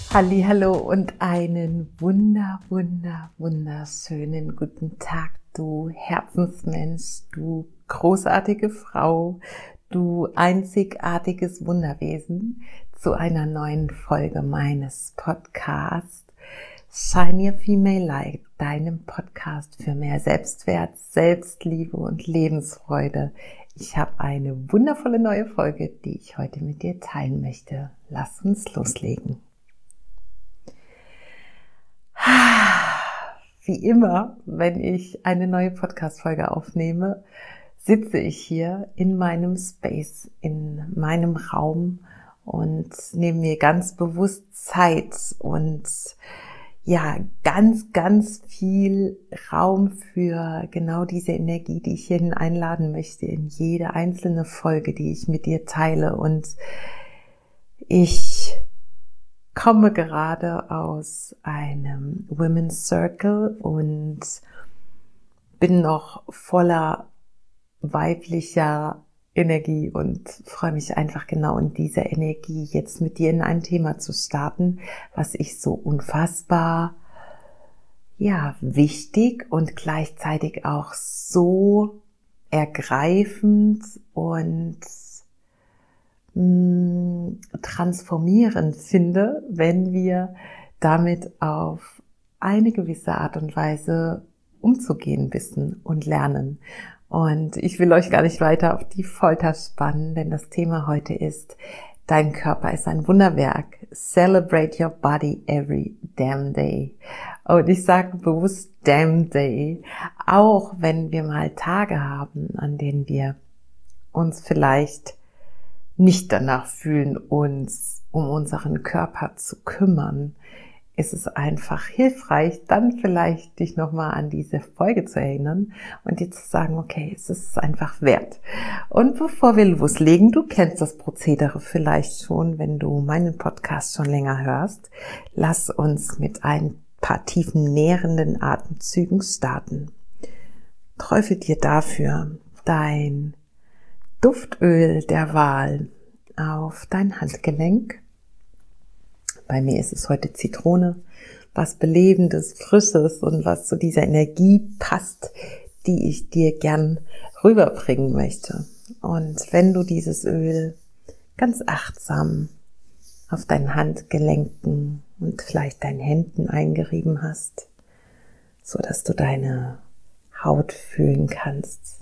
Hallihallo und einen wunderschönen guten Tag, du Herzensmensch, du großartige Frau, du einzigartiges Wunderwesen, zu einer neuen Folge meines Podcasts Shine Your Female Light, deinem Podcast für mehr Selbstwert, Selbstliebe und Lebensfreude. Ich habe eine wundervolle neue Folge, die ich heute mit dir teilen möchte. Lass uns loslegen. Wie immer, wenn ich eine neue Podcast-Folge aufnehme, sitze ich hier in meinem Space, in meinem Raum und nehme mir ganz bewusst Zeit und ganz viel Raum für genau diese Energie, die ich hierhin einladen möchte, in jede einzelne Folge, die ich mit dir teile. Und ich komme gerade aus einem Women's Circle und bin noch voller weiblicher Energie und freue mich einfach genau in dieser Energie jetzt mit dir in ein Thema zu starten, was ich so unfassbar wichtig und gleichzeitig auch so ergreifend und transformierend finde, wenn wir damit auf eine gewisse Art und Weise umzugehen wissen und lernen. Und ich will euch gar nicht weiter auf die Folter spannen, denn das Thema heute ist: Dein Körper ist ein Wunderwerk. Celebrate your body every damn day. Und ich sage bewusst damn day, auch wenn wir mal Tage haben, an denen wir uns vielleicht nicht danach fühlen, uns um unseren Körper zu kümmern, ist es einfach hilfreich, dann vielleicht dich nochmal an diese Folge zu erinnern und dir zu sagen, okay, es ist einfach wert. Und bevor wir loslegen, du kennst das Prozedere vielleicht schon, wenn du meinen Podcast schon länger hörst, lass uns mit ein paar tiefen nährenden Atemzügen starten. Träufel dir dafür dein Duftöl der Wahl auf dein Handgelenk. Bei mir ist es heute Zitrone, was Belebendes, Frisches und was zu dieser Energie passt, die ich dir gern rüberbringen möchte. Und wenn du dieses Öl ganz achtsam auf deinen Handgelenken und vielleicht deinen Händen eingerieben hast, so dass du deine Haut fühlen kannst,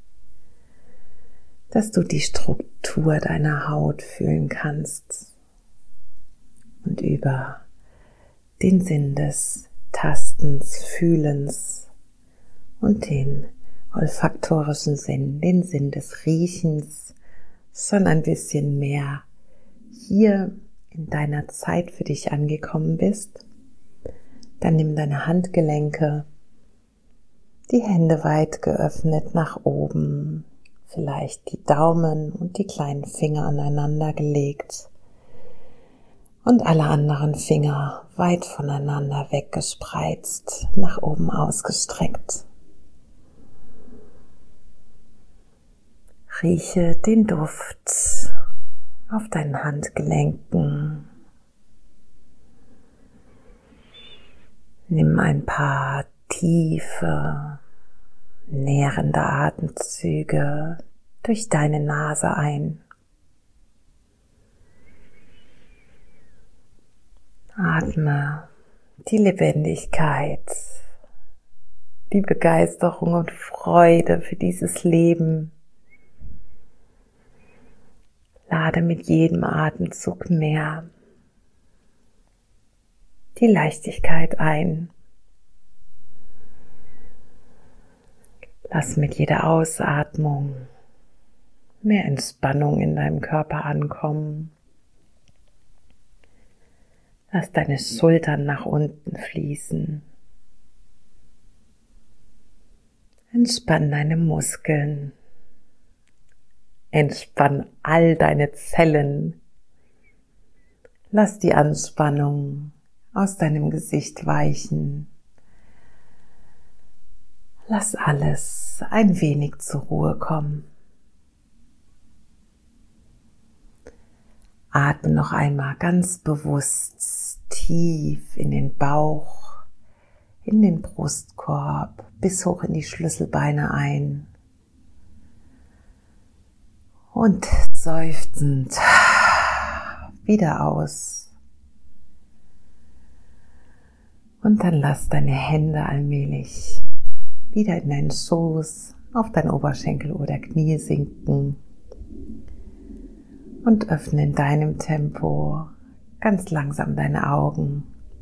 dass du die Struktur deiner Haut fühlen kannst und über den Sinn des Tastens, Fühlens und den olfaktorischen Sinn, den Sinn des Riechens, schon ein bisschen mehr hier in deiner Zeit für dich angekommen bist, dann nimm deine Handgelenke, die Hände weit geöffnet nach oben, vielleicht die Daumen und die kleinen Finger aneinander gelegt und alle anderen Finger weit voneinander weggespreizt, nach oben ausgestreckt. Rieche den Duft auf deinen Handgelenken. Nimm ein paar tiefe, nährende Atemzüge durch deine Nase ein. Atme die Lebendigkeit, die Begeisterung und Freude für dieses Leben. Lade mit jedem Atemzug mehr die Leichtigkeit ein. Lass mit jeder Ausatmung mehr Entspannung in deinem Körper ankommen. Lass deine Schultern nach unten fließen. Entspann deine Muskeln. Entspann all deine Zellen. Lass die Anspannung aus deinem Gesicht weichen. Lass alles ein wenig zur Ruhe kommen. Atme noch einmal ganz bewusst tief in den Bauch, in den Brustkorb, bis hoch in die Schlüsselbeine ein. Und seufzend wieder aus. Und dann lass deine Hände allmählich wieder in deinen Schoß, auf deinen Oberschenkel oder Knie sinken. Und öffne in deinem Tempo ganz langsam deine Augen.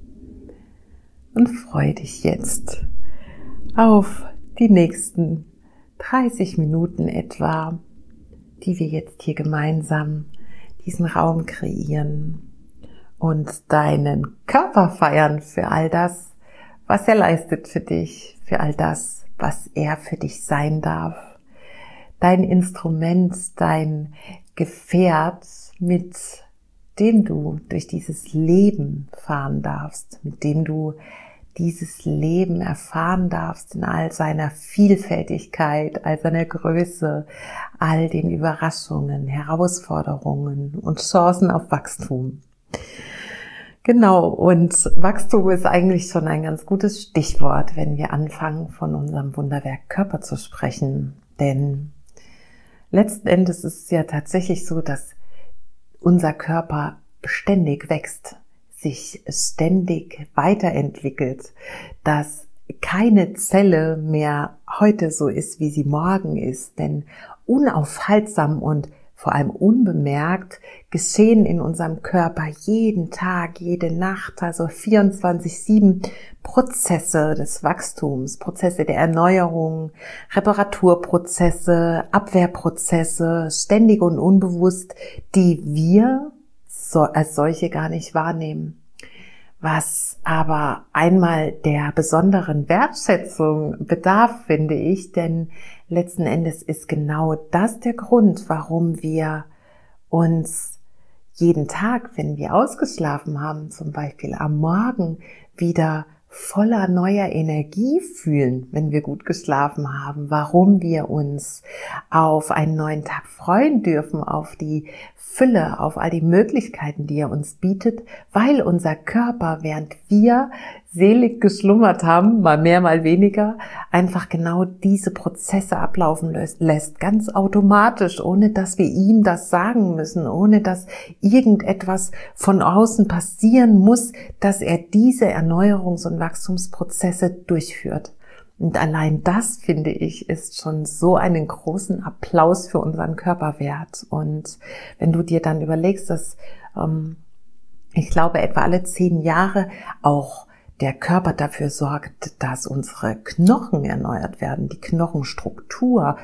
Und freue dich jetzt auf die nächsten 30 Minuten etwa, die wir jetzt hier gemeinsam diesen Raum kreieren und deinen Körper feiern für all das, was er leistet für dich, für all das, was er für dich sein darf. Dein Instrument, dein Gefährt, mit dem du durch dieses Leben fahren darfst, mit dem du dieses Leben erfahren darfst in all seiner Vielfältigkeit, all seiner Größe, all den Überraschungen, Herausforderungen und Chancen auf Wachstum. Genau, und Wachstum ist eigentlich schon ein ganz gutes Stichwort, wenn wir anfangen, von unserem Wunderwerk Körper zu sprechen. Denn letzten Endes ist es ja tatsächlich so, dass unser Körper ständig wächst, sich ständig weiterentwickelt, dass keine Zelle mehr heute so ist, wie sie morgen ist, denn unaufhaltsam und vor allem unbemerkt geschehen in unserem Körper jeden Tag, jede Nacht, also 24/7 Prozesse des Wachstums, Prozesse der Erneuerung, Reparaturprozesse, Abwehrprozesse, ständig und unbewusst, die wir als solche gar nicht wahrnehmen. Was aber einmal der besonderen Wertschätzung bedarf, finde ich, denn letzten Endes ist genau das der Grund, warum wir uns jeden Tag, wenn wir ausgeschlafen haben, zum Beispiel am Morgen, wieder voller neuer Energie fühlen, wenn wir gut geschlafen haben, warum wir uns auf einen neuen Tag freuen dürfen, auf die Fülle, auf all die Möglichkeiten, die er uns bietet, weil unser Körper, während wir selig geschlummert haben, mal mehr, mal weniger, einfach genau diese Prozesse ablaufen lässt, ganz automatisch, ohne dass wir ihm das sagen müssen, ohne dass irgendetwas von außen passieren muss, dass er diese Erneuerungs- und Wachstumsprozesse durchführt. Und allein das, finde ich, ist schon so einen großen Applaus für unseren Körper wert. Und wenn du dir dann überlegst, dass ich glaube, etwa alle 10 Jahre auch der Körper dafür sorgt, dass unsere Knochen erneuert werden, die Knochenstruktur,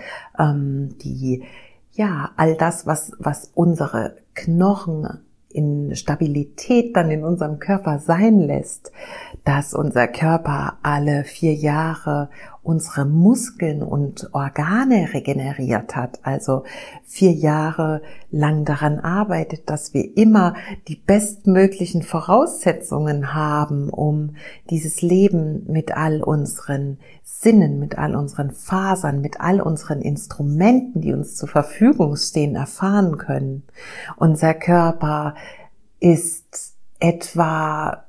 all das, was unsere Knochen in Stabilität dann in unserem Körper sein lässt, dass unser Körper alle 4 Jahre unsere Muskeln und Organe regeneriert hat, also 4 Jahre lang daran arbeitet, dass wir immer die bestmöglichen Voraussetzungen haben, um dieses Leben mit all unseren Sinnen, mit all unseren Fasern, mit all unseren Instrumenten, die uns zur Verfügung stehen, erfahren können. Unser Körper ist etwa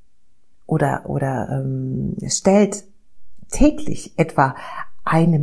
stellt täglich etwa 1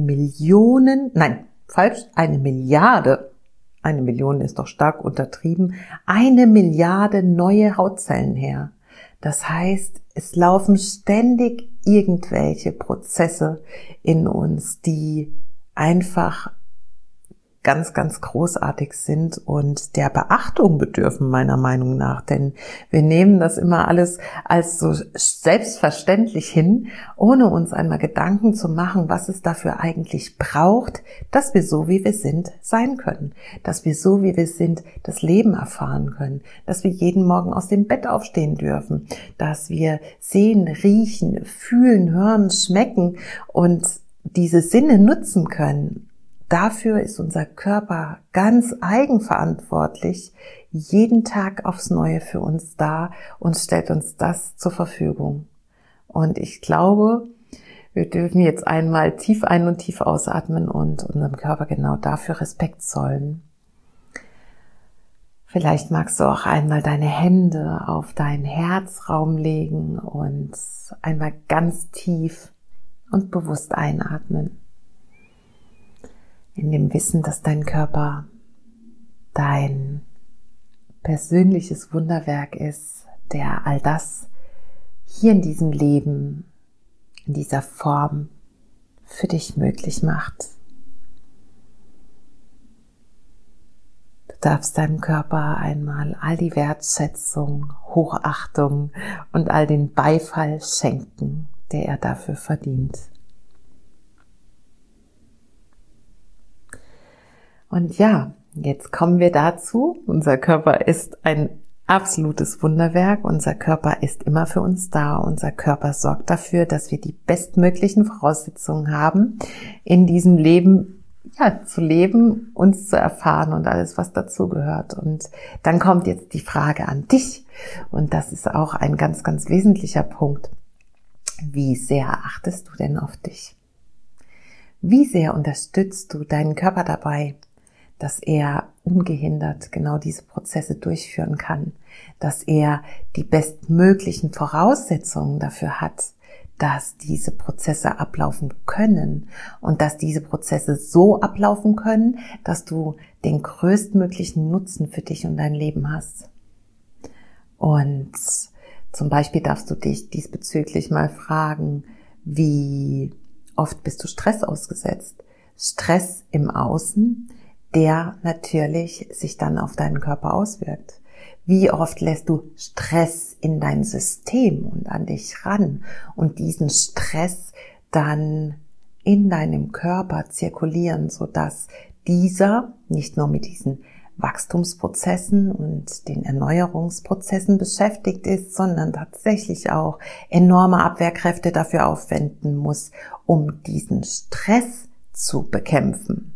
Milliarde, 1 Million ist doch stark untertrieben, 1 Milliarde neue Hautzellen her. Das heißt, es laufen ständig irgendwelche Prozesse in uns, die einfach ganz, ganz großartig sind und der Beachtung bedürfen, meiner Meinung nach. Denn wir nehmen das immer alles als so selbstverständlich hin, ohne uns einmal Gedanken zu machen, was es dafür eigentlich braucht, dass wir so, wie wir sind, sein können. Dass wir so, wie wir sind, das Leben erfahren können. Dass wir jeden Morgen aus dem Bett aufstehen dürfen. Dass wir sehen, riechen, fühlen, hören, schmecken und diese Sinne nutzen können. Dafür ist unser Körper ganz eigenverantwortlich, jeden Tag aufs Neue für uns da und stellt uns das zur Verfügung. Und ich glaube, wir dürfen jetzt einmal tief ein- und tief ausatmen und unserem Körper genau dafür Respekt zollen. Vielleicht magst du auch einmal deine Hände auf deinen Herzraum legen und einmal ganz tief und bewusst einatmen. In dem Wissen, dass dein Körper dein persönliches Wunderwerk ist, der all das hier in diesem Leben, in dieser Form für dich möglich macht. Du darfst deinem Körper einmal all die Wertschätzung, Hochachtung und all den Beifall schenken, der er dafür verdient. Und ja, jetzt kommen wir dazu. Unser Körper ist ein absolutes Wunderwerk. Unser Körper ist immer für uns da. Unser Körper sorgt dafür, dass wir die bestmöglichen Voraussetzungen haben, in diesem Leben zu leben, uns zu erfahren und alles, was dazugehört. Und dann kommt jetzt die Frage an dich. Und das ist auch ein ganz, ganz wesentlicher Punkt. Wie sehr achtest du denn auf dich? Wie sehr unterstützt du deinen Körper dabei, dass er ungehindert genau diese Prozesse durchführen kann, dass er die bestmöglichen Voraussetzungen dafür hat, dass diese Prozesse ablaufen können und dass diese Prozesse so ablaufen können, dass du den größtmöglichen Nutzen für dich und dein Leben hast. Und zum Beispiel darfst du dich diesbezüglich mal fragen, wie oft bist du Stress ausgesetzt? Stress im Außen, der natürlich sich dann auf deinen Körper auswirkt. Wie oft lässt du Stress in dein System und an dich ran und diesen Stress dann in deinem Körper zirkulieren, sodass dieser nicht nur mit diesen Wachstumsprozessen und den Erneuerungsprozessen beschäftigt ist, sondern tatsächlich auch enorme Abwehrkräfte dafür aufwenden muss, um diesen Stress zu bekämpfen.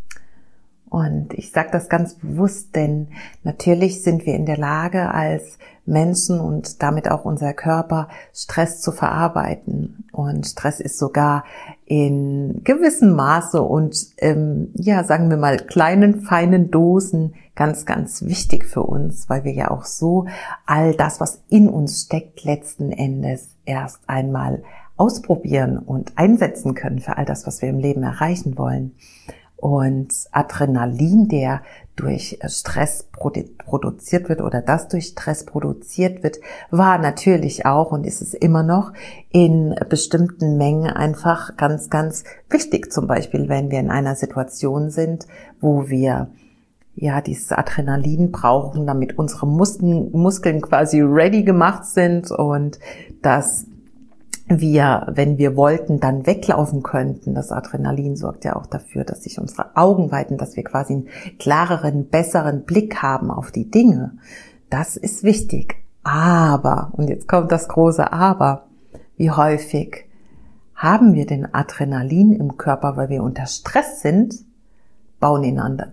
Und ich sage das ganz bewusst, denn natürlich sind wir in der Lage, als Menschen und damit auch unser Körper Stress zu verarbeiten. Und Stress ist sogar in gewissem Maße und sagen wir mal kleinen, feinen Dosen ganz, ganz wichtig für uns, weil wir ja auch so all das, was in uns steckt, letzten Endes erst einmal ausprobieren und einsetzen können für all das, was wir im Leben erreichen wollen. Und Adrenalin, der durch Stress produziert wird oder das durch Stress produziert wird, war natürlich auch und ist es immer noch in bestimmten Mengen einfach ganz, ganz wichtig. Zum Beispiel, wenn wir in einer Situation sind, wo wir dieses Adrenalin brauchen, damit unsere Muskeln quasi ready gemacht sind und dass wir, wenn wir wollten, dann weglaufen könnten. Das Adrenalin sorgt ja auch dafür, dass sich unsere Augen weiten, dass wir quasi einen klareren, besseren Blick haben auf die Dinge. Das ist wichtig. Aber, und jetzt kommt das große Aber, wie häufig haben wir den Adrenalin im Körper, weil wir unter Stress sind, bauen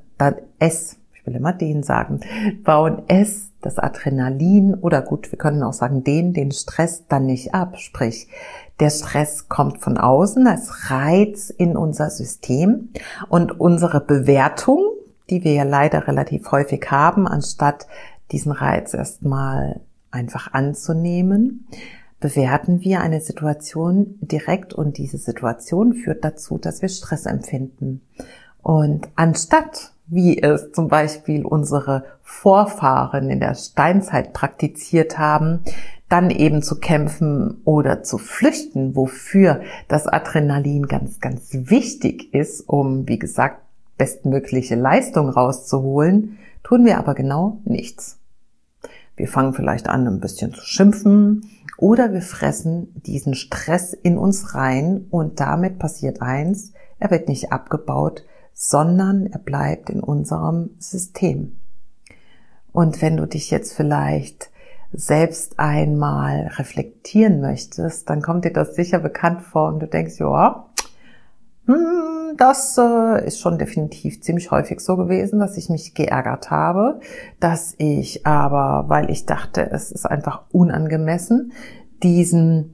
das Adrenalin oder gut, wir können auch sagen, den Stress dann nicht ab. Sprich, der Stress kommt von außen als Reiz in unser System und unsere Bewertung, die wir ja leider relativ häufig haben, anstatt diesen Reiz erstmal einfach anzunehmen, bewerten wir eine Situation direkt und diese Situation führt dazu, dass wir Stress empfinden. Und anstatt, wie es zum Beispiel unsere Vorfahren in der Steinzeit praktiziert haben, dann eben zu kämpfen oder zu flüchten, wofür das Adrenalin ganz, ganz wichtig ist, um, wie gesagt, bestmögliche Leistung rauszuholen, tun wir aber genau nichts. Wir fangen vielleicht an, ein bisschen zu schimpfen oder wir fressen diesen Stress in uns rein und damit passiert eins, er wird nicht abgebaut, sondern er bleibt in unserem System. Und wenn du dich jetzt vielleicht selbst einmal reflektieren möchtest, dann kommt dir das sicher bekannt vor und du denkst, das ist schon definitiv ziemlich häufig so gewesen, dass ich mich geärgert habe, dass ich aber, weil ich dachte, es ist einfach unangemessen, diesen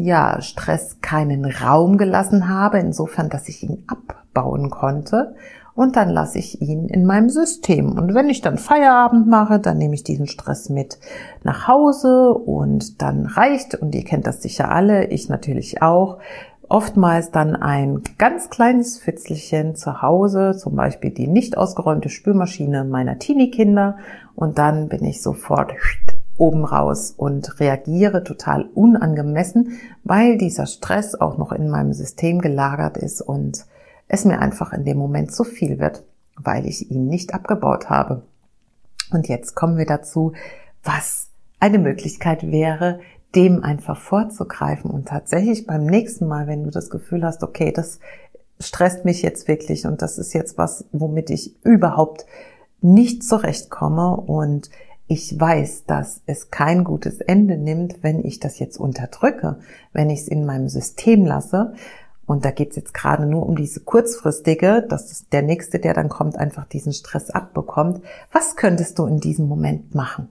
Stress keinen Raum gelassen habe, insofern, dass ich ihn abbauen konnte. und dann lasse ich ihn in meinem System. Und wenn ich dann Feierabend mache, dann nehme ich diesen Stress mit nach Hause und dann reicht, und ihr kennt das sicher alle, ich natürlich auch, oftmals dann ein ganz kleines Pfützelchen zu Hause, zum Beispiel die nicht ausgeräumte Spülmaschine meiner Teenie-Kinder, und dann bin ich sofort oben raus und reagiere total unangemessen, weil dieser Stress auch noch in meinem System gelagert ist und es mir einfach in dem Moment zu viel wird, weil ich ihn nicht abgebaut habe. Und jetzt kommen wir dazu, was eine Möglichkeit wäre, dem einfach vorzugreifen und tatsächlich beim nächsten Mal, wenn du das Gefühl hast, okay, das stresst mich jetzt wirklich und das ist jetzt was, womit ich überhaupt nicht zurechtkomme und ich weiß, dass es kein gutes Ende nimmt, wenn ich das jetzt unterdrücke, wenn ich es in meinem System lasse. Und da geht es jetzt gerade nur um diese kurzfristige, das ist der Nächste, der dann kommt, einfach diesen Stress abbekommt. Was könntest du in diesem Moment machen?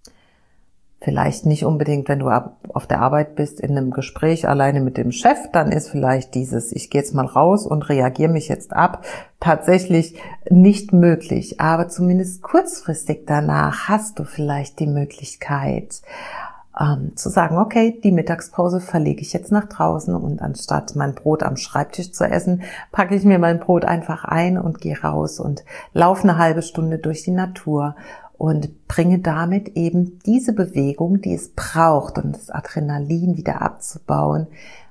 Vielleicht nicht unbedingt, wenn du auf der Arbeit bist, in einem Gespräch alleine mit dem Chef, dann ist vielleicht dieses, ich gehe jetzt mal raus und reagiere mich jetzt ab, tatsächlich nicht möglich. Aber zumindest kurzfristig danach hast du vielleicht die Möglichkeit, zu sagen, okay, die Mittagspause verlege ich jetzt nach draußen und anstatt mein Brot am Schreibtisch zu essen, packe ich mir mein Brot einfach ein und gehe raus und laufe eine halbe Stunde durch die Natur und bringe damit eben diese Bewegung, die es braucht, um das Adrenalin wieder abzubauen,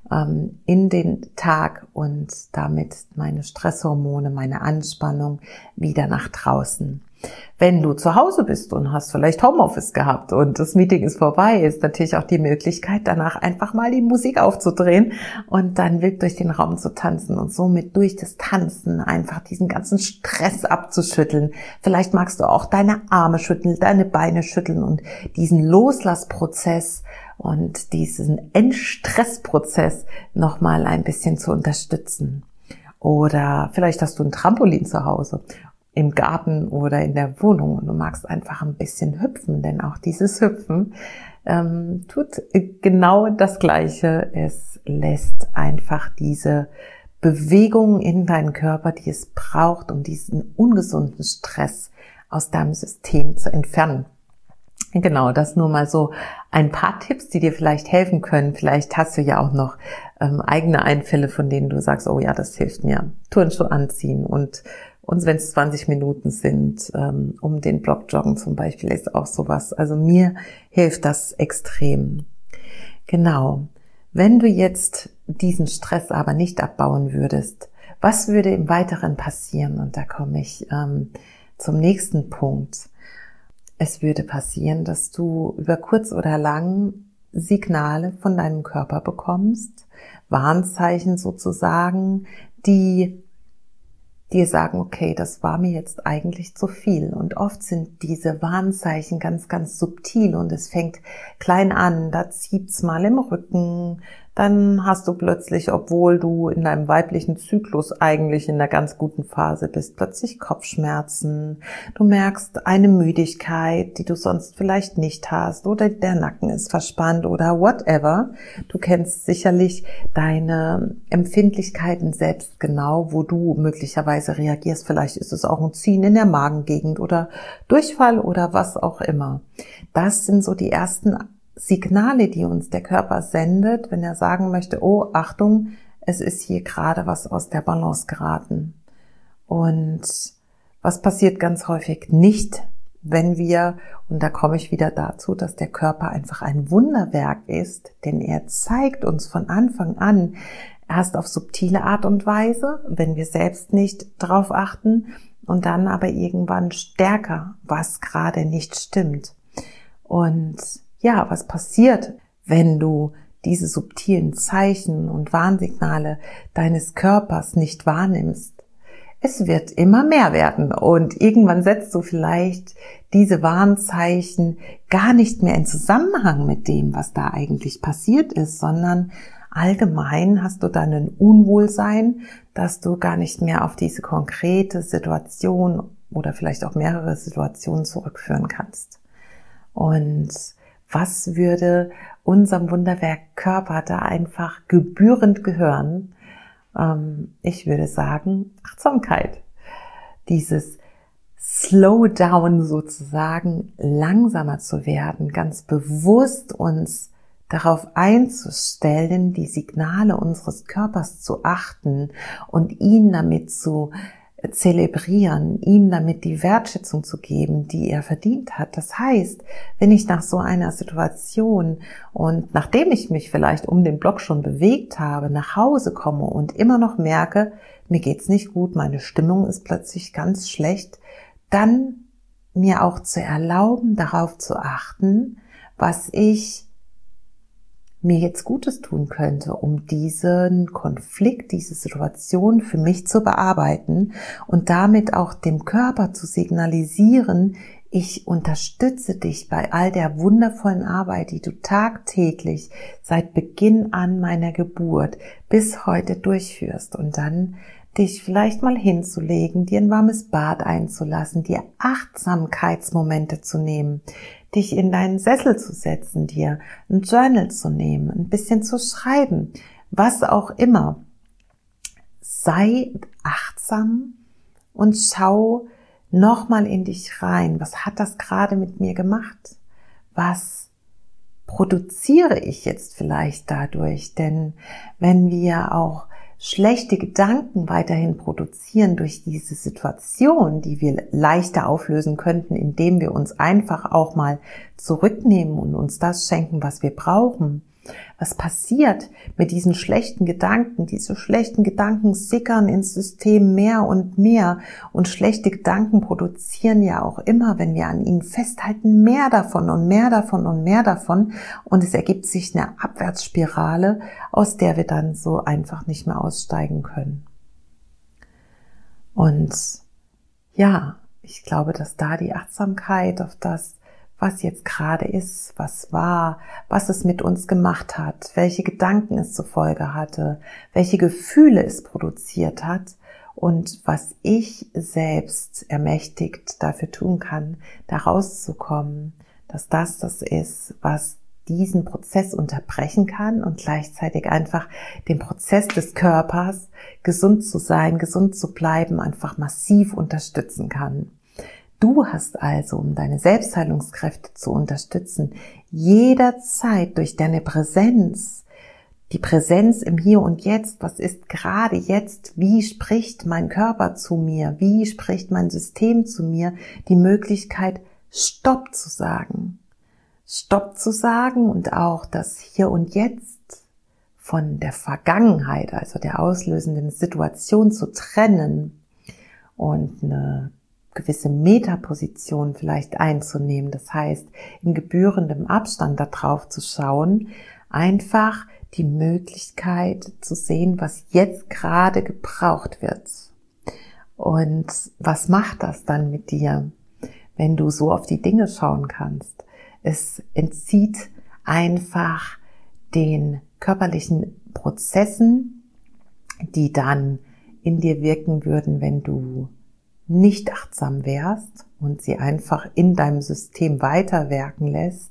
in den Tag und damit meine Stresshormone, meine Anspannung wieder nach draußen. Wenn du zu Hause bist und hast vielleicht Homeoffice gehabt und das Meeting ist vorbei, ist natürlich auch die Möglichkeit, danach einfach mal die Musik aufzudrehen und dann wild durch den Raum zu tanzen und somit durch das Tanzen einfach diesen ganzen Stress abzuschütteln. Vielleicht magst du auch deine Arme schütteln, deine Beine schütteln und diesen Loslassprozess und diesen Entstressprozess nochmal ein bisschen zu unterstützen. Oder vielleicht hast du ein Trampolin zu Hause, im Garten oder in der Wohnung und du magst einfach ein bisschen hüpfen, denn auch dieses Hüpfen tut genau das Gleiche. Es lässt einfach diese Bewegung in deinen Körper, die es braucht, um diesen ungesunden Stress aus deinem System zu entfernen. Genau, das nur mal so ein paar Tipps, die dir vielleicht helfen können. Vielleicht hast du ja auch noch eigene Einfälle, von denen du sagst, oh ja, das hilft mir. Turnschuhe anziehen und wenn es 20 Minuten sind, um den Block joggen zum Beispiel, ist auch sowas. Also mir hilft das extrem. Genau. Wenn du jetzt diesen Stress aber nicht abbauen würdest, was würde im Weiteren passieren? Und da komme ich zum nächsten Punkt. Es würde passieren, dass du über kurz oder lang Signale von deinem Körper bekommst, Warnzeichen sozusagen, die dir sagen, okay, das war mir jetzt eigentlich zu viel. Und oft sind diese Warnzeichen ganz, ganz subtil und es fängt klein an, da zieht's mal im Rücken, dann hast du plötzlich, obwohl du in deinem weiblichen Zyklus eigentlich in einer ganz guten Phase bist, plötzlich Kopfschmerzen. Du merkst eine Müdigkeit, die du sonst vielleicht nicht hast, oder der Nacken ist verspannt oder whatever. Du kennst sicherlich deine Empfindlichkeiten selbst genau, wo du möglicherweise reagierst. Vielleicht ist es auch ein Ziehen in der Magengegend oder Durchfall oder was auch immer. Das sind so die ersten Signale, die uns der Körper sendet, wenn er sagen möchte, oh, Achtung, es ist hier gerade was aus der Balance geraten. Und was passiert ganz häufig nicht, wenn wir, und da komme ich wieder dazu, dass der Körper einfach ein Wunderwerk ist, denn er zeigt uns von Anfang an erst auf subtile Art und Weise, wenn wir selbst nicht drauf achten, und dann aber irgendwann stärker, was gerade nicht stimmt. Und ja, was passiert, wenn du diese subtilen Zeichen und Warnsignale deines Körpers nicht wahrnimmst? Es wird immer mehr werden und irgendwann setzt du vielleicht diese Warnzeichen gar nicht mehr in Zusammenhang mit dem, was da eigentlich passiert ist, sondern allgemein hast du dann ein Unwohlsein, dass du gar nicht mehr auf diese konkrete Situation oder vielleicht auch mehrere Situationen zurückführen kannst. Und was würde unserem Wunderwerk Körper da einfach gebührend gehören? Ich würde sagen, Achtsamkeit. dieses Slowdown sozusagen, langsamer zu werden, ganz bewusst uns darauf einzustellen, die Signale unseres Körpers zu achten und ihn damit zu zelebrieren, ihm damit die Wertschätzung zu geben, die er verdient hat. Das heißt, wenn ich nach so einer Situation und nachdem ich mich vielleicht um den Block schon bewegt habe, nach Hause komme und immer noch merke, mir geht's nicht gut, meine Stimmung ist plötzlich ganz schlecht, dann mir auch zu erlauben, darauf zu achten, was ich mir jetzt Gutes tun könnte, um diesen Konflikt, diese Situation für mich zu bearbeiten und damit auch dem Körper zu signalisieren, ich unterstütze dich bei all der wundervollen Arbeit, die du tagtäglich seit Beginn an meiner Geburt bis heute durchführst, und dann dich vielleicht mal hinzulegen, dir ein warmes Bad einzulassen, dir Achtsamkeitsmomente zu nehmen, dich in deinen Sessel zu setzen, dir ein Journal zu nehmen, ein bisschen zu schreiben, was auch immer. Sei achtsam und schau nochmal in dich rein. Was hat das gerade mit mir gemacht? Was produziere ich jetzt vielleicht dadurch? Denn wenn wir auch schlechte Gedanken weiterhin produzieren durch diese Situation, die wir leichter auflösen könnten, indem wir uns einfach auch mal zurücknehmen und uns das schenken, was wir brauchen. Was passiert mit diesen schlechten Gedanken? Diese schlechten Gedanken sickern ins System mehr und schlechte Gedanken produzieren ja auch immer, wenn wir an ihnen festhalten, mehr davon und mehr davon und mehr davon, und es ergibt sich eine Abwärtsspirale, aus der wir dann so einfach nicht mehr aussteigen können. Und ja, ich glaube, dass da die Achtsamkeit auf das, was jetzt gerade ist, was war, was es mit uns gemacht hat, welche Gedanken es zur Folge hatte, welche Gefühle es produziert hat und was ich selbst ermächtigt dafür tun kann, da rauszukommen, dass das ist, was diesen Prozess unterbrechen kann und gleichzeitig einfach den Prozess des Körpers, gesund zu sein, gesund zu bleiben, einfach massiv unterstützen kann. Du hast also, um deine Selbstheilungskräfte zu unterstützen, jederzeit durch deine Präsenz, die Präsenz im Hier und Jetzt, was ist gerade jetzt, wie spricht mein Körper zu mir, wie spricht mein System zu mir, die Möglichkeit, Stopp zu sagen. Stopp zu sagen und auch das Hier und Jetzt von der Vergangenheit, also der auslösenden Situation zu trennen und eine gewisse Metaposition vielleicht einzunehmen. Das heißt, in gebührendem Abstand darauf zu schauen, einfach die Möglichkeit zu sehen, was jetzt gerade gebraucht wird. Und was macht das dann mit dir, wenn du so auf die Dinge schauen kannst? Es entzieht einfach den körperlichen Prozessen, die dann in dir wirken würden, wenn du nicht achtsam wärst und sie einfach in deinem System weiterwirken lässt.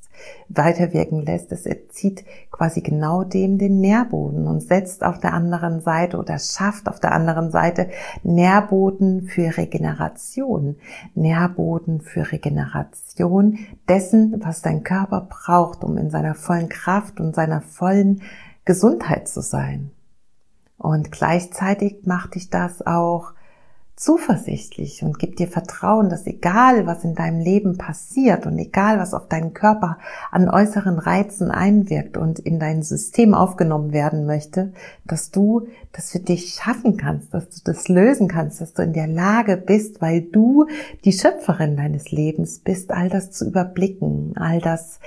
Es entzieht quasi genau dem den Nährboden und setzt auf der anderen Seite oder schafft auf der anderen Seite Nährboden für Regeneration. Nährboden für Regeneration dessen, was dein Körper braucht, um in seiner vollen Kraft und seiner vollen Gesundheit zu sein. Und gleichzeitig macht dich das auch zuversichtlich und gibt dir Vertrauen, dass egal was in deinem Leben passiert und egal was auf deinen Körper an äußeren Reizen einwirkt und in dein System aufgenommen werden möchte, dass du das für dich schaffen kannst, dass du das lösen kannst, dass du in der Lage bist, weil du die Schöpferin deines Lebens bist, all das zu überblicken, all das,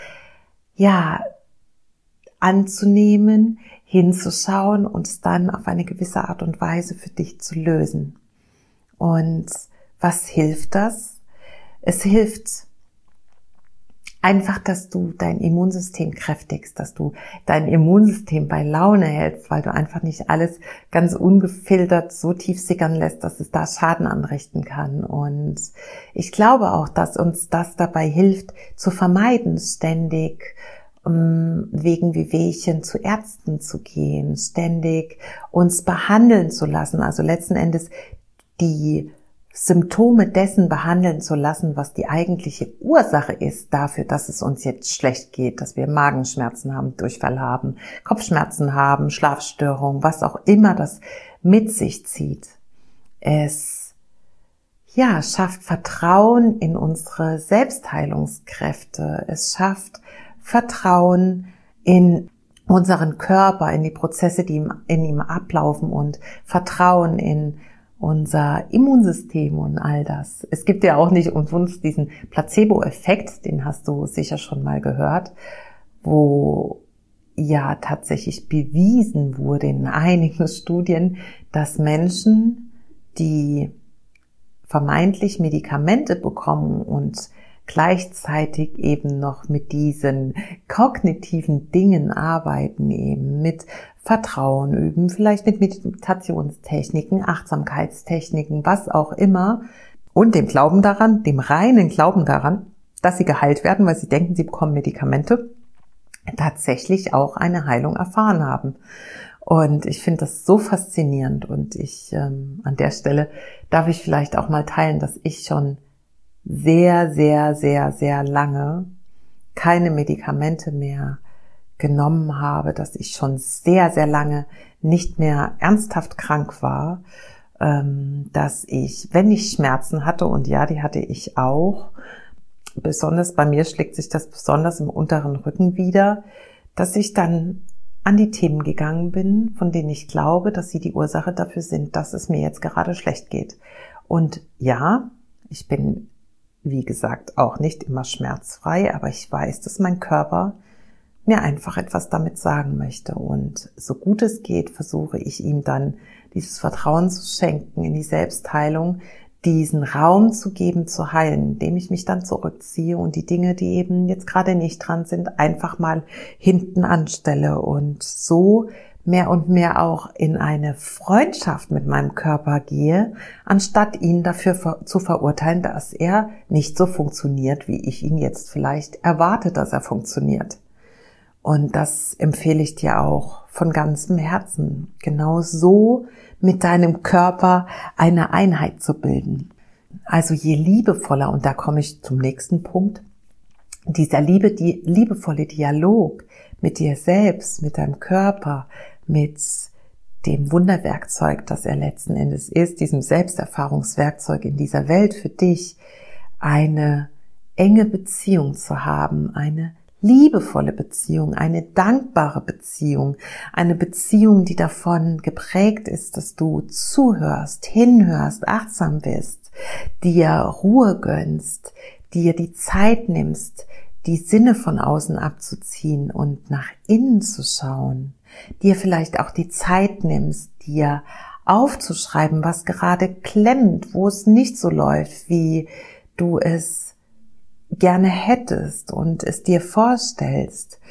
anzunehmen, hinzuschauen und es dann auf eine gewisse Art und Weise für dich zu lösen. Und was hilft das? Es hilft einfach, dass du dein Immunsystem kräftigst, dass du dein Immunsystem bei Laune hältst, weil du einfach nicht alles ganz ungefiltert so tief sickern lässt, dass es da Schaden anrichten kann. Und ich glaube auch, dass uns das dabei hilft, zu vermeiden, ständig wegen Wehwehchen zu Ärzten zu gehen, ständig uns behandeln zu lassen. Also letzten Endes die Symptome dessen behandeln zu lassen, was die eigentliche Ursache ist dafür, dass es uns jetzt schlecht geht, dass wir Magenschmerzen haben, Durchfall haben, Kopfschmerzen haben, Schlafstörungen, was auch immer das mit sich zieht. Es schafft Vertrauen in unsere Selbstheilungskräfte. Es schafft Vertrauen in unseren Körper, in die Prozesse, die in ihm ablaufen und Vertrauen in unser Immunsystem und all das. Es gibt ja auch nicht umsonst diesen Placebo-Effekt, den hast du sicher schon mal gehört, wo ja tatsächlich bewiesen wurde in einigen Studien, dass Menschen, die vermeintlich Medikamente bekommen und gleichzeitig eben noch mit diesen kognitiven Dingen arbeiten, eben mit Vertrauen üben, vielleicht mit Meditationstechniken, Achtsamkeitstechniken, was auch immer, und dem Glauben daran, dem reinen Glauben daran, dass sie geheilt werden, weil sie denken, sie bekommen Medikamente, tatsächlich auch eine Heilung erfahren haben. Und ich finde das so faszinierend und an der Stelle darf ich vielleicht auch mal teilen, dass ich schon sehr, sehr, sehr, sehr lange keine Medikamente mehr genommen habe, dass ich schon sehr, sehr lange nicht mehr ernsthaft krank war, dass ich, wenn ich Schmerzen hatte, und ja, die hatte ich auch, besonders bei mir schlägt sich das besonders im unteren Rücken wieder, dass ich dann an die Themen gegangen bin, von denen ich glaube, dass sie die Ursache dafür sind, dass es mir jetzt gerade schlecht geht. Und ja, ich bin, wie gesagt, auch nicht immer schmerzfrei, aber ich weiß, dass mein Körper mir einfach etwas damit sagen möchte. Und so gut es geht, versuche ich ihm dann dieses Vertrauen zu schenken in die Selbstheilung, diesen Raum zu geben, zu heilen, indem ich mich dann zurückziehe und die Dinge, die eben jetzt gerade nicht dran sind, einfach mal hinten anstelle und so mehr und mehr auch in eine Freundschaft mit meinem Körper gehe, anstatt ihn dafür zu verurteilen, dass er nicht so funktioniert, wie ich ihn jetzt vielleicht erwarte, dass er funktioniert. Und das empfehle ich dir auch von ganzem Herzen, genau so mit deinem Körper eine Einheit zu bilden. Also je liebevoller, und da komme ich zum nächsten Punkt, dieser liebevolle Dialog mit dir selbst, mit deinem Körper, mit dem Wunderwerkzeug, das er letzten Endes ist, diesem Selbsterfahrungswerkzeug in dieser Welt für dich, eine enge Beziehung zu haben, eine liebevolle Beziehung, eine dankbare Beziehung, eine Beziehung, die davon geprägt ist, dass du zuhörst, hinhörst, achtsam bist, dir Ruhe gönnst, dir die Zeit nimmst, die Sinne von außen abzuziehen und nach innen zu schauen, dir vielleicht auch die Zeit nimmst, dir aufzuschreiben, was gerade klemmt, wo es nicht so läuft, wie du es gerne hättest und es dir vorstellst,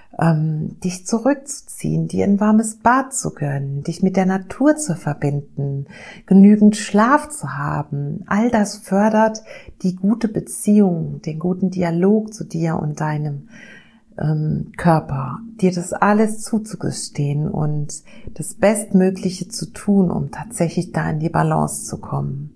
dich zurückzuziehen, dir ein warmes Bad zu gönnen, dich mit der Natur zu verbinden, genügend Schlaf zu haben. All das fördert die gute Beziehung, den guten Dialog zu dir und deinem Körper, dir das alles zuzugestehen und das Bestmögliche zu tun, um tatsächlich da in die Balance zu kommen.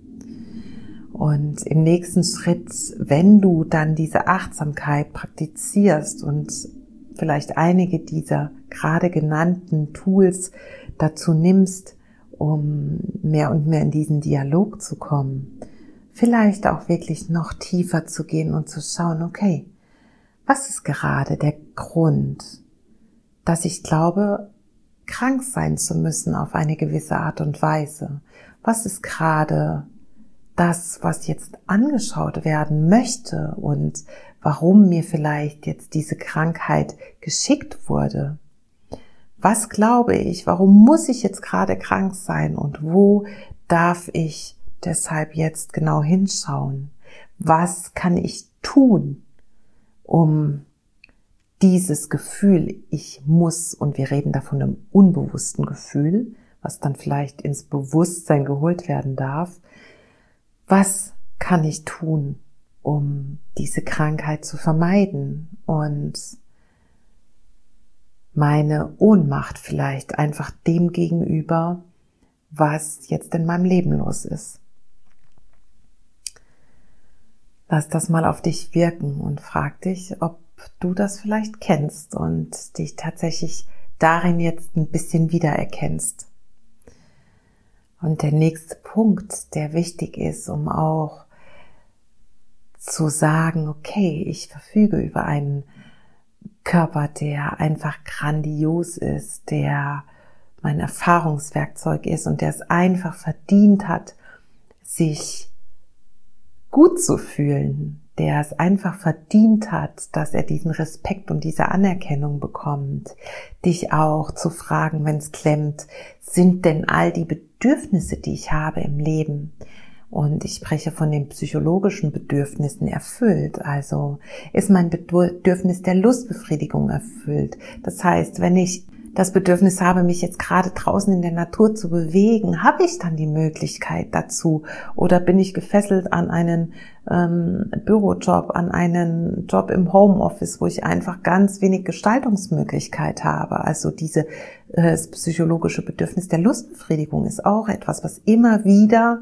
Und im nächsten Schritt, wenn du dann diese Achtsamkeit praktizierst und vielleicht einige dieser gerade genannten Tools dazu nimmst, um mehr und mehr in diesen Dialog zu kommen, vielleicht auch wirklich noch tiefer zu gehen und zu schauen, okay, was ist gerade der Grund, dass ich glaube, krank sein zu müssen auf eine gewisse Art und Weise? Was ist gerade das, was jetzt angeschaut werden möchte und warum mir vielleicht jetzt diese Krankheit geschickt wurde? Was glaube ich? Warum muss ich jetzt gerade krank sein und wo darf ich deshalb jetzt genau hinschauen? Was kann ich tun, um dieses Gefühl, ich muss, und wir reden da von einem unbewussten Gefühl, was dann vielleicht ins Bewusstsein geholt werden darf, was kann ich tun, um diese Krankheit zu vermeiden und meine Ohnmacht vielleicht einfach dem gegenüber, was jetzt in meinem Leben los ist. Lass das mal auf dich wirken und frag dich, ob du das vielleicht kennst und dich tatsächlich darin jetzt ein bisschen wiedererkennst. Und der nächste Punkt, der wichtig ist, um auch zu sagen, okay, ich verfüge über einen Körper, der einfach grandios ist, der mein Erfahrungswerkzeug ist und der es einfach verdient hat, sich gut zu fühlen, der es einfach verdient hat, dass er diesen Respekt und diese Anerkennung bekommt, dich auch zu fragen, wenn es klemmt, sind denn all die Bedürfnisse, die ich habe im Leben, und ich spreche von den psychologischen Bedürfnissen, erfüllt. Also ist mein Bedürfnis der Lustbefriedigung erfüllt. Das heißt, wenn ich das Bedürfnis habe, mich jetzt gerade draußen in der Natur zu bewegen, habe ich dann die Möglichkeit dazu? Oder bin ich gefesselt an einen Bürojob, an einen Job im Homeoffice, wo ich einfach ganz wenig Gestaltungsmöglichkeit habe? Also diese psychologische Bedürfnis der Lustbefriedigung ist auch etwas, was immer wieder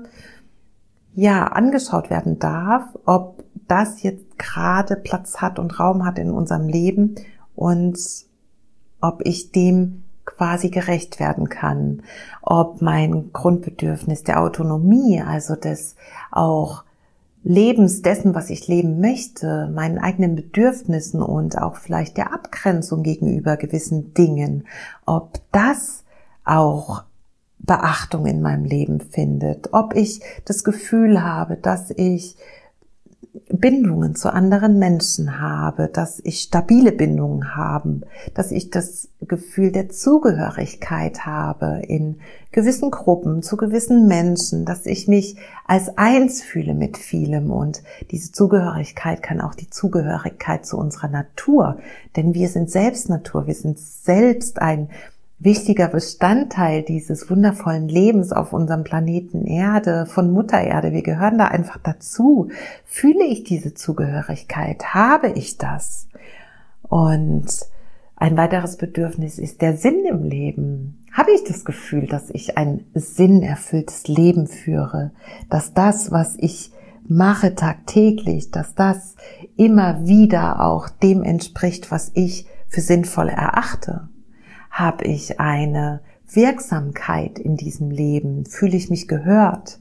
angeschaut werden darf, ob das jetzt gerade Platz hat und Raum hat in unserem Leben und ob ich dem quasi gerecht werden kann, ob mein Grundbedürfnis der Autonomie, also des auch Lebens dessen, was ich leben möchte, meinen eigenen Bedürfnissen und auch vielleicht der Abgrenzung gegenüber gewissen Dingen, ob das auch Beachtung in meinem Leben findet, ob ich das Gefühl habe, dass ich Bindungen zu anderen Menschen habe, dass ich stabile Bindungen habe, dass ich das Gefühl der Zugehörigkeit habe in gewissen Gruppen, zu gewissen Menschen, dass ich mich als eins fühle mit vielem, und diese Zugehörigkeit kann auch die Zugehörigkeit zu unserer Natur, denn wir sind selbst Natur, wir sind selbst ein wichtiger Bestandteil dieses wundervollen Lebens auf unserem Planeten Erde, von Mutter Erde. Wir gehören da einfach dazu. Fühle ich diese Zugehörigkeit? Habe ich das? Und ein weiteres Bedürfnis ist der Sinn im Leben. Habe ich das Gefühl, dass ich ein sinnerfülltes Leben führe? Dass das, was ich mache tagtäglich, dass das immer wieder auch dem entspricht, was ich für sinnvoll erachte? Habe ich eine Wirksamkeit in diesem Leben? Fühle ich mich gehört?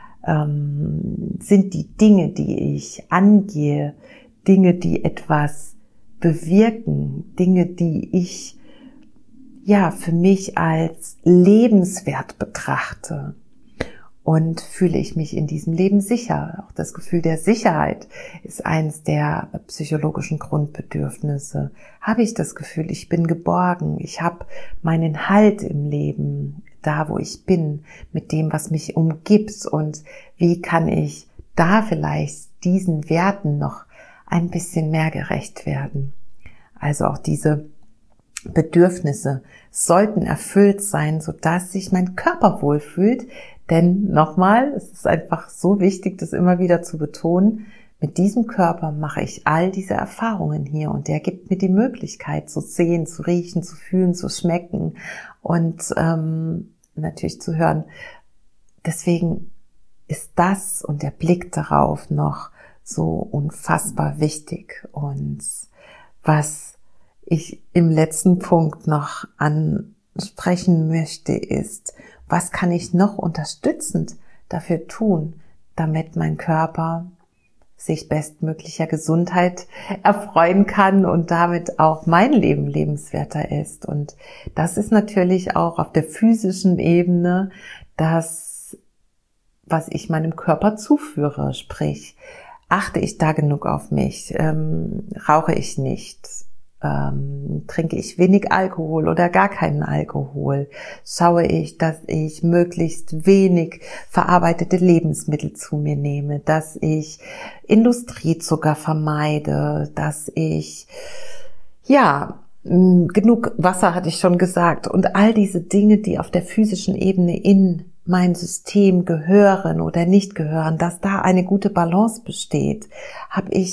Sind die Dinge, die ich angehe, Dinge, die etwas bewirken, Dinge, die ich für mich als lebenswert betrachte? Und fühle ich mich in diesem Leben sicher? Auch das Gefühl der Sicherheit ist eines der psychologischen Grundbedürfnisse. Habe ich das Gefühl, ich bin geborgen, ich habe meinen Halt im Leben, da wo ich bin, mit dem, was mich umgibt, und wie kann ich da vielleicht diesen Werten noch ein bisschen mehr gerecht werden? Also auch diese Bedürfnisse sollten erfüllt sein, sodass sich mein Körper wohlfühlt. Denn nochmal, es ist einfach so wichtig, das immer wieder zu betonen, mit diesem Körper mache ich all diese Erfahrungen hier, und der gibt mir die Möglichkeit zu sehen, zu riechen, zu fühlen, zu schmecken und natürlich zu hören. Deswegen ist das und der Blick darauf noch so unfassbar wichtig. Und was ich im letzten Punkt noch ansprechen möchte, ist, was kann ich noch unterstützend dafür tun, damit mein Körper sich bestmöglicher Gesundheit erfreuen kann und damit auch mein Leben lebenswerter ist. Und das ist natürlich auch auf der physischen Ebene das, was ich meinem Körper zuführe. Sprich, achte ich da genug auf mich? Rauche ich nicht? Trinke ich wenig Alkohol oder gar keinen Alkohol? Schaue ich, dass ich möglichst wenig verarbeitete Lebensmittel zu mir nehme, dass ich Industriezucker vermeide, dass ich, genug Wasser, hatte ich schon gesagt, und all diese Dinge, die auf der physischen Ebene in mein System gehören oder nicht gehören, dass da eine gute Balance besteht. Habe ich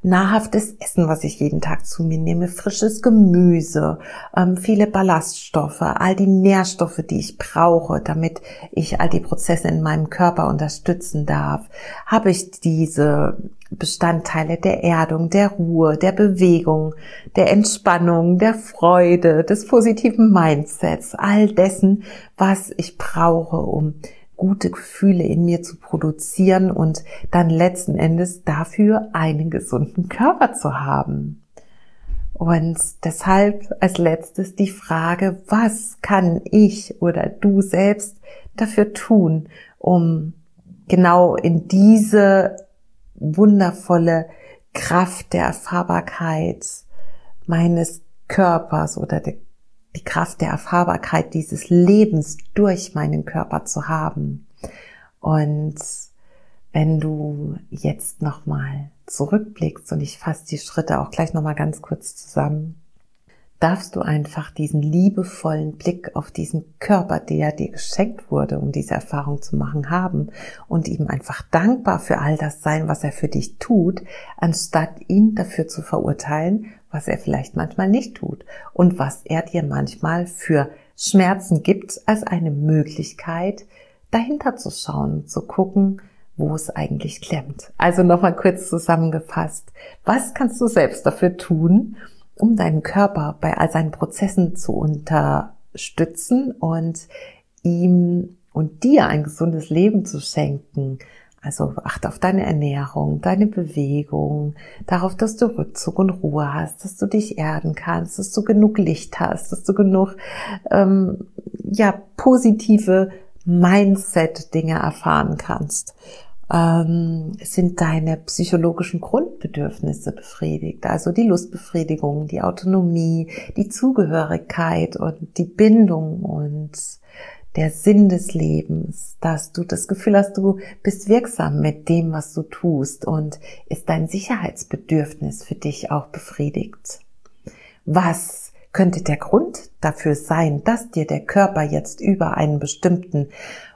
nahrhaftes Essen, was ich jeden Tag zu mir nehme, frisches Gemüse, viele Ballaststoffe, all die Nährstoffe, die ich brauche, damit ich all die Prozesse in meinem Körper unterstützen darf. Habe ich diese Bestandteile der Erdung, der Ruhe, der Bewegung, der Entspannung, der Freude, des positiven Mindsets, all dessen, was ich brauche, um gute Gefühle in mir zu produzieren und dann letzten Endes dafür einen gesunden Körper zu haben. Und deshalb als letztes die Frage, was kann ich oder du selbst dafür tun, um genau in diese wundervolle Kraft der Erfahrbarkeit meines Körpers oder die Kraft der Erfahrbarkeit dieses Lebens durch meinen Körper zu haben. Und wenn du jetzt nochmal zurückblickst, und ich fasse die Schritte auch gleich nochmal ganz kurz zusammen, darfst du einfach diesen liebevollen Blick auf diesen Körper, der dir geschenkt wurde, um diese Erfahrung zu machen, haben und ihm einfach dankbar für all das sein, was er für dich tut, anstatt ihn dafür zu verurteilen, was er vielleicht manchmal nicht tut und was er dir manchmal für Schmerzen gibt, als eine Möglichkeit, dahinter zu schauen, zu gucken, wo es eigentlich klemmt. Also nochmal kurz zusammengefasst, was kannst du selbst dafür tun, um deinen Körper bei all seinen Prozessen zu unterstützen und ihm und dir ein gesundes Leben zu schenken? Also achte auf deine Ernährung, deine Bewegung, darauf, dass du Rückzug und Ruhe hast, dass du dich erden kannst, dass du genug Licht hast, dass du genug positive Mindset-Dinge erfahren kannst. Sind deine psychologischen Grundbedürfnisse befriedigt, also die Lustbefriedigung, die Autonomie, die Zugehörigkeit und die Bindung und der Sinn des Lebens, dass du das Gefühl hast, du bist wirksam mit dem, was du tust, und ist dein Sicherheitsbedürfnis für dich auch befriedigt? Was könnte der Grund dafür sein, dass dir der Körper jetzt über einen bestimmten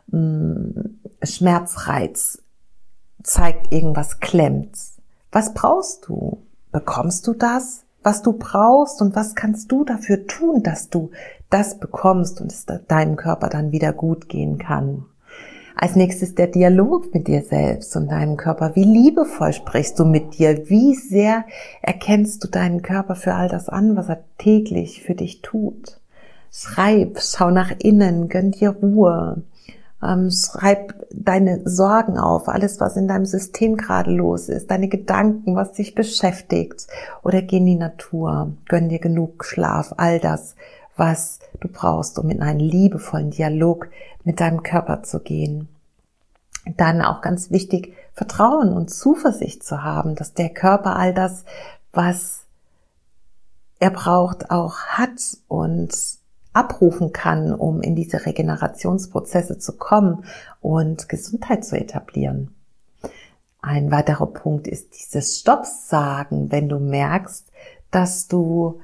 Schmerzreiz zeigt, irgendwas klemmt? Was brauchst du? Bekommst du das, was du brauchst, und was kannst du dafür tun, dass du das bekommst und es deinem Körper dann wieder gut gehen kann? Als nächstes der Dialog mit dir selbst und deinem Körper. Wie liebevoll sprichst du mit dir? Wie sehr erkennst du deinen Körper für all das an, was er täglich für dich tut? Schau nach innen, gönn dir Ruhe. Schreib deine Sorgen auf, alles, was in deinem System gerade los ist, deine Gedanken, was dich beschäftigt, oder geh in die Natur, gönn dir genug Schlaf, all das, was du brauchst, um in einen liebevollen Dialog mit deinem Körper zu gehen. Dann auch ganz wichtig, Vertrauen und Zuversicht zu haben, dass der Körper all das, was er braucht, auch hat und abrufen kann, um in diese Regenerationsprozesse zu kommen und Gesundheit zu etablieren. Ein weiterer Punkt ist dieses Stopp sagen, wenn du merkst, dass du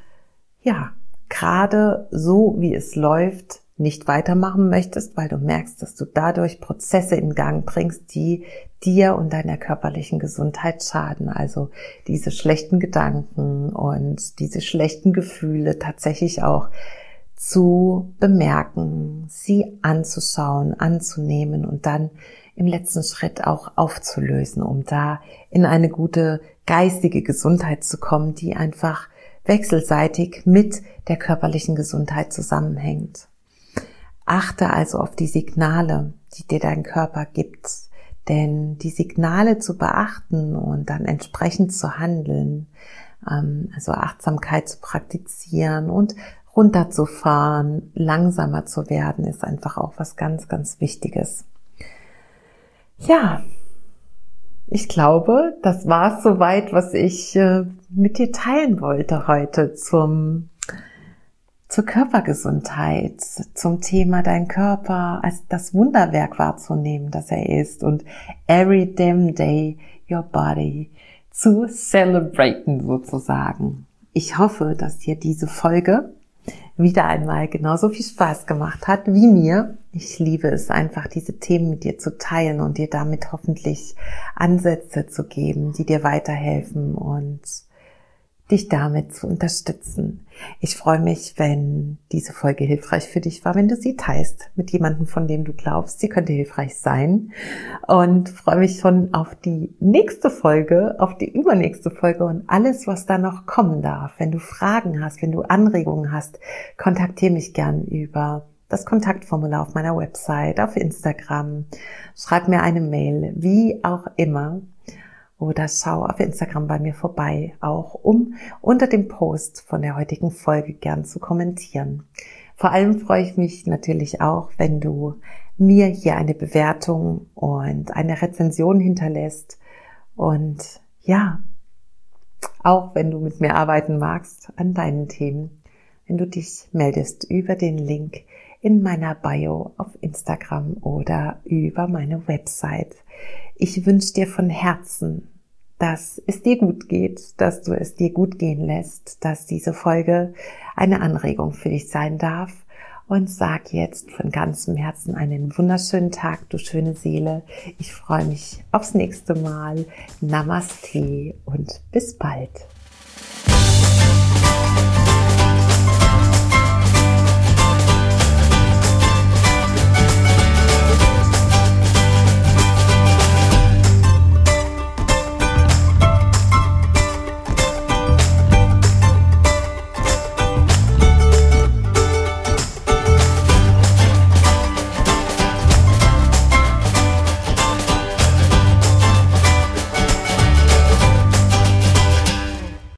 gerade so, wie es läuft, nicht weitermachen möchtest, weil du merkst, dass du dadurch Prozesse in Gang bringst, die dir und deiner körperlichen Gesundheit schaden. Also diese schlechten Gedanken und diese schlechten Gefühle tatsächlich auch zu bemerken, sie anzuschauen, anzunehmen und dann im letzten Schritt auch aufzulösen, um da in eine gute geistige Gesundheit zu kommen, die einfach wechselseitig mit der körperlichen Gesundheit zusammenhängt. Achte also auf die Signale, die dir dein Körper gibt, denn die Signale zu beachten und dann entsprechend zu handeln, also Achtsamkeit zu praktizieren und runterzufahren, langsamer zu werden, ist einfach auch was ganz, ganz Wichtiges. Ja, ich glaube, das war es soweit, was ich mit dir teilen wollte heute zur Körpergesundheit, zum Thema dein Körper als das Wunderwerk wahrzunehmen, das er ist, und every damn day your body zu celebraten sozusagen. Ich hoffe, dass dir diese Folge wieder einmal genauso viel Spaß gemacht hat wie mir. Ich liebe es einfach, diese Themen mit dir zu teilen und dir damit hoffentlich Ansätze zu geben, die dir weiterhelfen und dich damit zu unterstützen. Ich freue mich, wenn diese Folge hilfreich für dich war, wenn du sie teilst mit jemandem, von dem du glaubst, sie könnte hilfreich sein. Und freue mich schon auf die nächste Folge, auf die übernächste Folge und alles, was da noch kommen darf. Wenn du Fragen hast, wenn du Anregungen hast, kontaktiere mich gern über das Kontaktformular auf meiner Website, auf Instagram. Schreib mir eine Mail, wie auch immer. Oder schau auf Instagram bei mir vorbei, auch um unter dem Post von der heutigen Folge gern zu kommentieren. Vor allem freue ich mich natürlich auch, wenn du mir hier eine Bewertung und eine Rezension hinterlässt. Und ja, auch wenn du mit mir arbeiten magst an deinen Themen, wenn du dich meldest über den Link in meiner Bio auf Instagram oder über meine Website. Ich wünsche dir von Herzen, dass es dir gut geht, dass du es dir gut gehen lässt, dass diese Folge eine Anregung für dich sein darf und sag jetzt von ganzem Herzen einen wunderschönen Tag, du schöne Seele. Ich freue mich aufs nächste Mal. Namaste und bis bald.